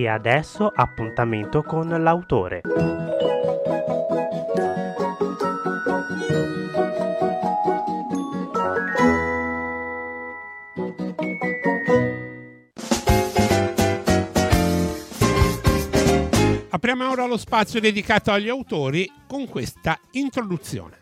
E adesso appuntamento con l'autore. Apriamo ora lo spazio dedicato agli autori con questa introduzione.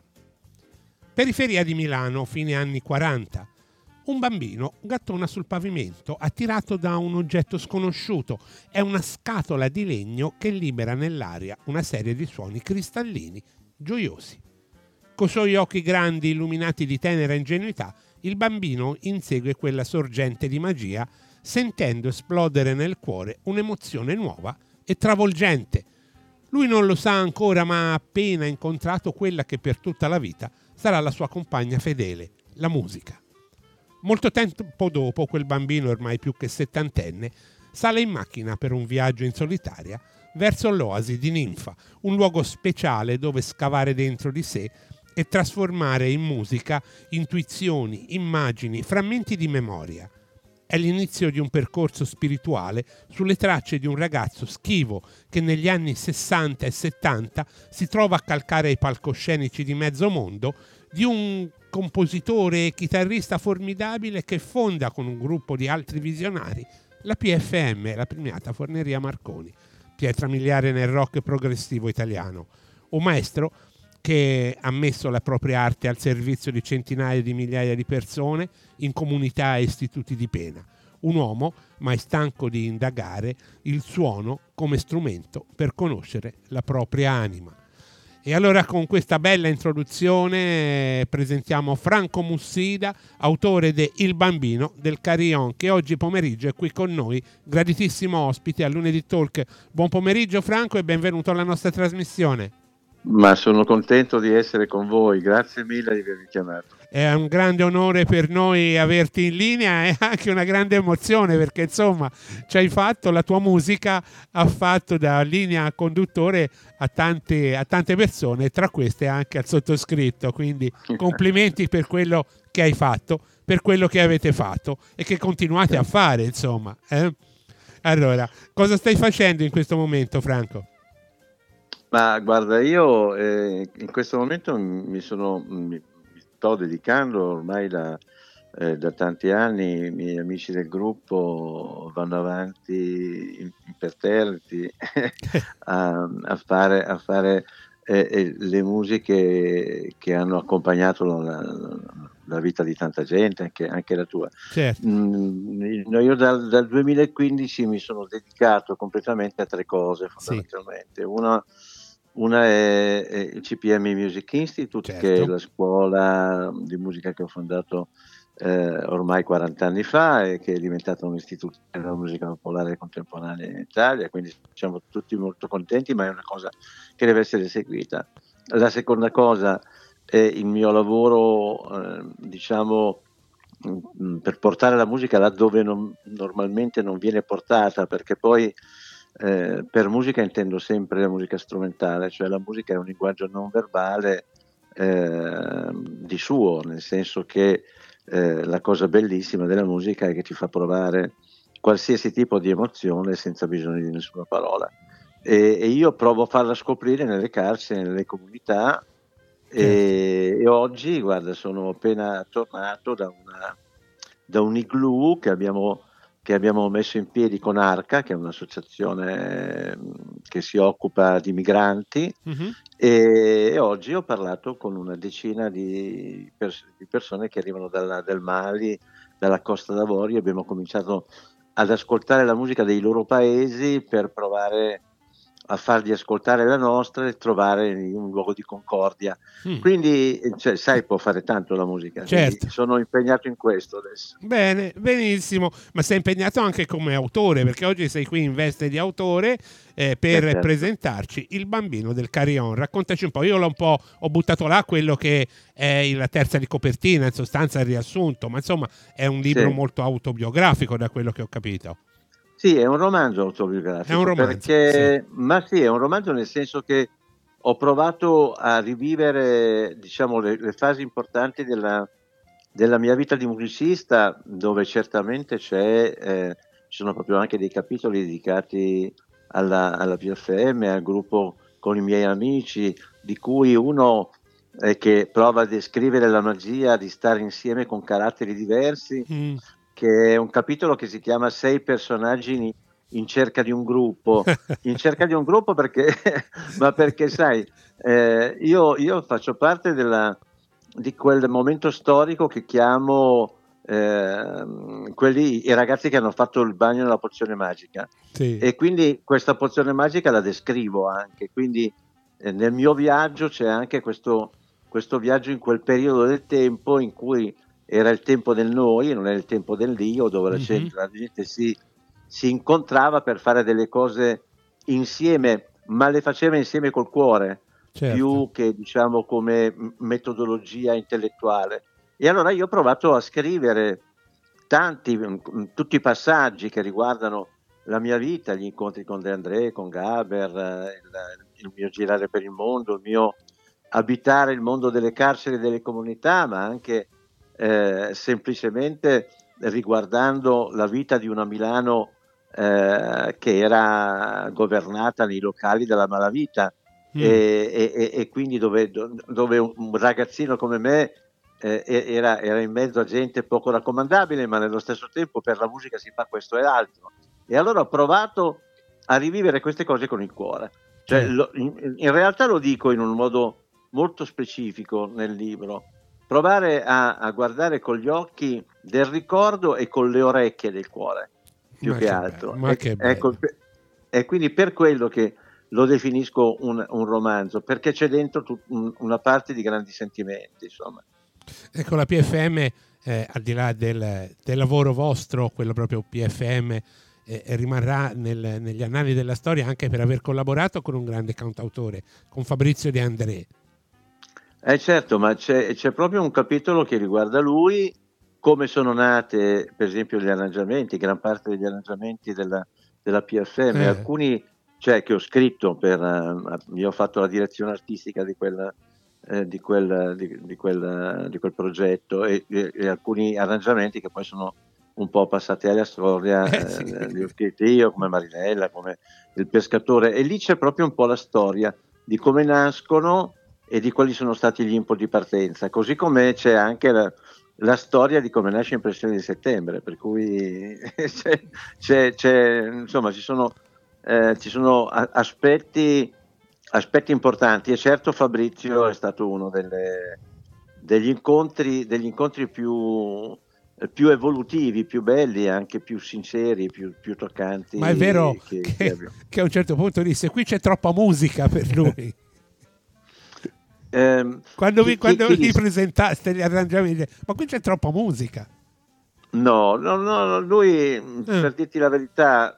Periferia di Milano, fine anni 40. Un bambino gattona sul pavimento, attirato da un oggetto sconosciuto. È una scatola di legno che libera nell'aria una serie di suoni cristallini, gioiosi. Coi suoi occhi grandi illuminati di tenera ingenuità, il bambino insegue quella sorgente di magia, sentendo esplodere nel cuore un'emozione nuova e travolgente. Lui non lo sa ancora, ma ha appena incontrato quella che per tutta la vita sarà la sua compagna fedele, la musica. Molto tempo dopo, quel bambino, ormai più che settantenne, sale in macchina per un viaggio in solitaria verso l'oasi di Ninfa, un luogo speciale dove scavare dentro di sé e trasformare in musica intuizioni, immagini, frammenti di memoria. È l'inizio di un percorso spirituale sulle tracce di un ragazzo schivo che negli anni 60 e 70 si trova a calcare i palcoscenici di mezzo mondo, di un compositore e chitarrista formidabile che fonda con un gruppo di altri visionari la PFM, la premiata Forneria Marconi, pietra miliare nel rock progressivo italiano. Un maestro che ha messo la propria arte al servizio di centinaia di migliaia di persone in comunità e istituti di pena. Un uomo mai stanco di indagare il suono come strumento per conoscere la propria anima. E allora con questa bella introduzione presentiamo Franco Mussida, autore de Il Bambino del Carillon, che oggi pomeriggio è qui con noi, graditissimo ospite a Lunedì Talk. Buon pomeriggio Franco e benvenuto alla nostra trasmissione. Ma sono contento di essere con voi, grazie mille di avermi chiamato. È un grande onore per noi averti in linea e anche una grande emozione perché insomma ci hai fatto, la tua musica ha fatto da linea conduttore a tante persone, tra queste anche al sottoscritto, quindi complimenti per quello che hai fatto, per quello che avete fatto e che continuate a fare insomma. Allora, cosa stai facendo in questo momento Franco? Ma guarda, io in questo momento mi sto dedicando ormai da tanti anni. I miei amici del gruppo vanno avanti imperterriti a fare le musiche che hanno accompagnato la vita di tanta gente, anche la tua. Certo. Io dal 2015 mi sono dedicato completamente a 3 cose fondamentalmente. Sì. Una è il CPM Music Institute, Certo. che è la scuola di musica che ho fondato ormai 40 anni fa e che è diventata un istituto della musica popolare contemporanea in Italia, quindi siamo tutti molto contenti, ma è una cosa che deve essere seguita. La seconda cosa è il mio lavoro, per portare la musica laddove normalmente non viene portata, perché poi per musica intendo sempre la musica strumentale, cioè la musica è un linguaggio non verbale di suo, nel senso che la cosa bellissima della musica è che ti fa provare qualsiasi tipo di emozione senza bisogno di nessuna parola. E io provo a farla scoprire nelle carceri, nelle comunità. E oggi, guarda, sono appena tornato da un igloo che abbiamo messo in piedi con Arca, che è un'associazione che si occupa di migranti, e oggi ho parlato con una decina di persone che arrivano dal Mali, dalla Costa d'Avorio. Abbiamo cominciato ad ascoltare la musica dei loro paesi per provare a fargli ascoltare la nostra e trovare un luogo di concordia. Quindi, sai, può fare tanto la musica. Certo. Sono impegnato in questo adesso. Bene, benissimo, ma sei impegnato anche come autore, perché oggi sei qui in veste di autore per presentarci Il Bambino del Carillon. Raccontaci un po', io ho buttato là quello che è la terza di copertina, in sostanza il riassunto, ma insomma è un libro molto autobiografico da quello che ho capito. Sì, è un romanzo autobiografico. È un romanzo, perché, ma sì, è un romanzo nel senso che ho provato a rivivere, diciamo, le fasi importanti della mia vita di musicista, dove certamente c'è ci sono proprio anche dei capitoli dedicati alla PFM, al gruppo con i miei amici, di cui uno che prova a descrivere la magia di stare insieme con caratteri diversi, che è un capitolo che si chiama 6 personaggi in cerca di un gruppo. In cerca di un gruppo perché, ma perché sai, io faccio parte di quel momento storico che chiamo i ragazzi che hanno fatto il bagno nella pozione magica, sì. E quindi questa pozione magica la descrivo anche, quindi nel mio viaggio c'è anche questo viaggio in quel periodo del tempo in cui era il tempo del noi e non era il tempo dell'io, dove la gente si incontrava per fare delle cose insieme, ma le faceva insieme col cuore, certo, più che diciamo come metodologia intellettuale. E allora io ho provato a scrivere tutti i passaggi che riguardano la mia vita, gli incontri con De André, con Gaber, il mio girare per il mondo, il mio abitare il mondo delle carceri e delle comunità, ma anche semplicemente riguardando la vita di una Milano che era governata nei locali della malavita e quindi dove un ragazzino come me era in mezzo a gente poco raccomandabile, ma nello stesso tempo per la musica si fa questo e l'altro. E allora ho provato a rivivere queste cose con il cuore. Cioè, in realtà lo dico in un modo molto specifico nel libro. Provare a guardare con gli occhi del ricordo e con le orecchie del cuore, più che altro. Ecco, e quindi per quello che lo definisco un romanzo, perché c'è dentro una parte di grandi sentimenti, insomma. Ecco, la PFM, al di là del lavoro vostro, quello proprio PFM, rimarrà negli annali della storia anche per aver collaborato con un grande cantautore, con Fabrizio De André. Certo, ma c'è proprio un capitolo che riguarda lui, come sono nate per esempio gli arrangiamenti, gran parte degli arrangiamenti della PFM, alcuni che ho scritto io ho fatto la direzione artistica di quel progetto e alcuni arrangiamenti che poi sono un po' passati alla storia, li ho scritti io, come Marinella, come Il pescatore, e lì c'è proprio un po' la storia di come nascono e di quali sono stati gli input di partenza, così come c'è anche la storia di come nasce Impressioni di settembre, per cui insomma ci sono aspetti importanti, e certo Fabrizio è stato uno degli incontri più evolutivi, più belli, anche più sinceri, più toccanti. Ma è vero che a un certo punto disse: qui c'è troppa musica per lui. Quando gli presentaste gli arrangiamenti, ma qui c'è troppa musica. No, lui, per dirti la verità,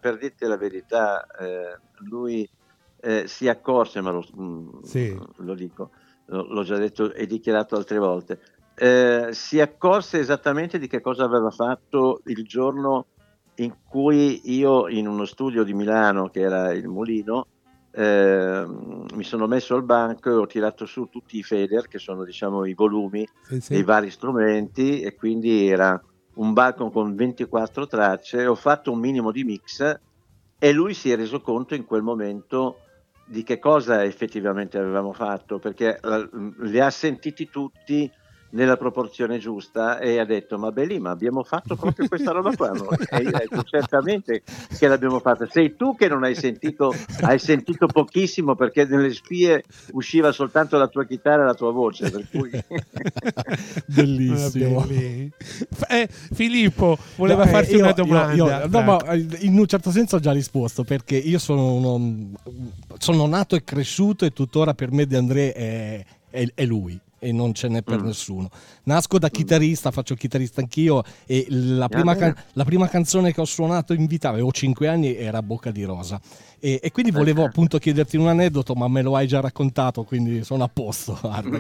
lui si accorse, ma lo dico, l'ho già detto e dichiarato altre volte, si accorse esattamente di che cosa aveva fatto il giorno in cui io, in uno studio di Milano che era il Mulino, mi sono messo al banco e ho tirato su tutti i fader, che sono diciamo i volumi dei vari strumenti, e quindi era un balcon con 24 tracce. Ho fatto un minimo di mix e lui si è reso conto in quel momento di che cosa effettivamente avevamo fatto, perché li ha sentiti tutti nella proporzione giusta e ha detto: ma Belli, abbiamo fatto proprio questa roba qua? E io ho detto: certamente che l'abbiamo fatta, sei tu che non hai sentito pochissimo, perché nelle spie usciva soltanto la tua chitarra e la tua voce, per cui bellissimo. Filippo voleva farti una domanda. Ma in un certo senso ho già risposto, perché io sono nato e cresciuto e tuttora per me De André è lui e non ce n'è per nessuno. Nasco da chitarrista, faccio il chitarrista anch'io, e la prima canzone che ho suonato in vita, avevo 5 anni, era Bocca di Rosa, e quindi volevo appunto chiederti un aneddoto, ma me lo hai già raccontato, quindi sono a posto.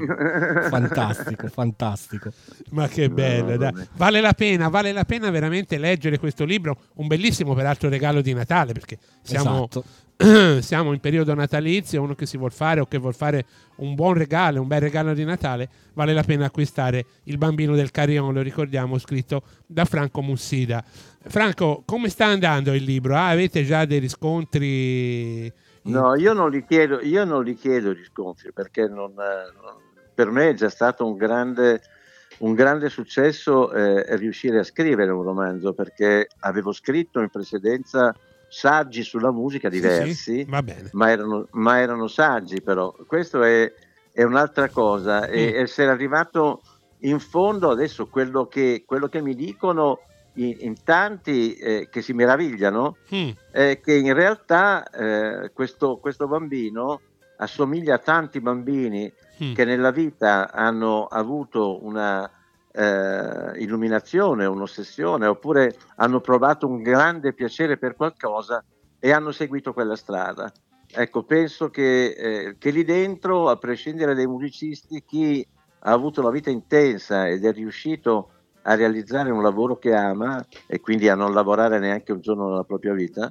Fantastico. Ma che bello, dai. Vale la pena veramente leggere questo libro, un bellissimo peraltro regalo di Natale, perché siamo siamo in periodo natalizio, uno che si vuol fare o che vuol fare un buon regalo, un bel regalo di Natale, vale la pena acquistare Il bambino del Carillon, lo ricordiamo, scritto da Franco Mussida. Franco, come sta andando il libro? Avete già dei riscontri? No, io non li chiedo riscontri, perché per me è già stato un grande successo riuscire a scrivere un romanzo, perché avevo scritto in precedenza saggi sulla musica diversi, sì, va bene. ma erano saggi, però questo è un'altra cosa, e essere arrivato in fondo adesso quello che mi dicono in tanti che si meravigliano è che in realtà questo bambino assomiglia a tanti bambini che nella vita hanno avuto una illuminazione, un'ossessione, oppure hanno provato un grande piacere per qualcosa e hanno seguito quella strada. Ecco, penso che lì dentro, a prescindere dai musicisti, chi ha avuto una vita intensa ed è riuscito a realizzare un lavoro che ama, e quindi a non lavorare neanche un giorno della propria vita,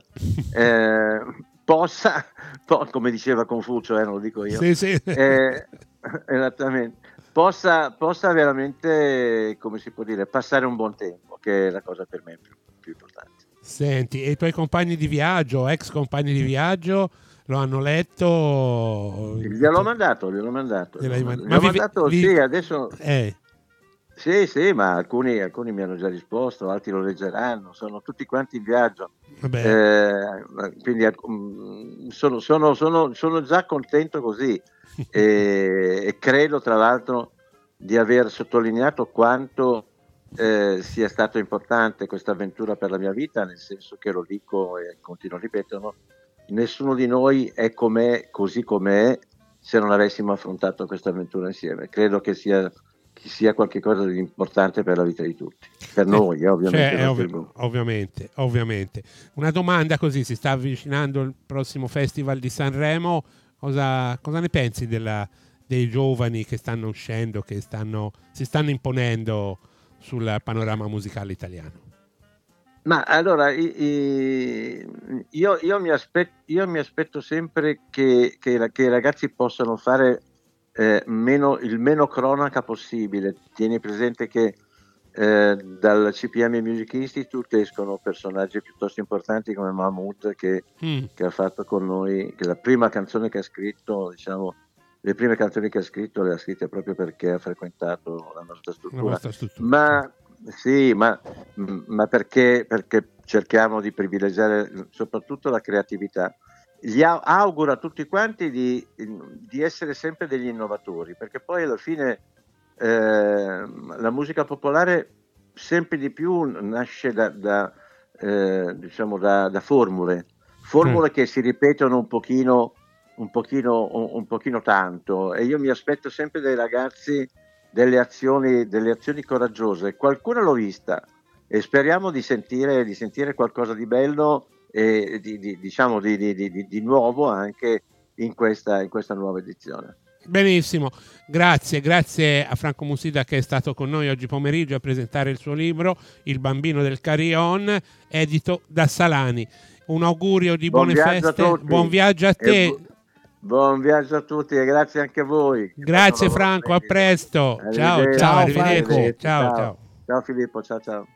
possa, come diceva Confucio, non lo dico io, sì. Esattamente, possa veramente, come si può dire, passare un buon tempo, che è la cosa per me più importante. Senti, e i tuoi compagni di viaggio, ex compagni di viaggio, lo hanno letto? Gliel'ho mandato. Sì, adesso... Sì, ma alcuni mi hanno già risposto, altri lo leggeranno, sono tutti quanti in viaggio. Quindi sono già contento così e credo tra l'altro di aver sottolineato quanto sia stato importante questa avventura per la mia vita, nel senso che, lo dico e continuo a ripeterlo, nessuno di noi è così com'è se non avessimo affrontato questa avventura insieme. Credo che sia qualcosa di importante per la vita di tutti, per noi ovviamente. Ovviamente. Una domanda così, si sta avvicinando il prossimo Festival di Sanremo, cosa ne pensi dei giovani che stanno uscendo, che si stanno imponendo sul panorama musicale italiano? Ma allora io mi aspetto sempre che i ragazzi possano fare il meno cronaca possibile. Tieni presente che dal CPM Music Institute escono personaggi piuttosto importanti come Mahmood, che ha fatto con noi, che la prima canzone che ha scritto, diciamo, le prime canzoni che ha scritto le ha scritte proprio perché ha frequentato la nostra struttura. Ma perché cerchiamo di privilegiare soprattutto la creatività. Gli auguro a tutti quanti di essere sempre degli innovatori, perché poi alla fine la musica popolare sempre di più nasce da formule che si ripetono un pochino tanto, e io mi aspetto sempre dai ragazzi delle azioni coraggiose. Qualcuno l'ho vista e speriamo di sentire qualcosa di bello e di nuovo anche in questa nuova edizione. Benissimo, grazie a Franco Mussida che è stato con noi oggi pomeriggio a presentare il suo libro Il bambino del Carillon, edito da Salani. Un augurio di buone feste, buon viaggio a te. Buon viaggio a tutti e grazie anche a voi. Grazie Franco, a presto. Ciao, arrivederci. Ciao. Ciao Filippo, ciao.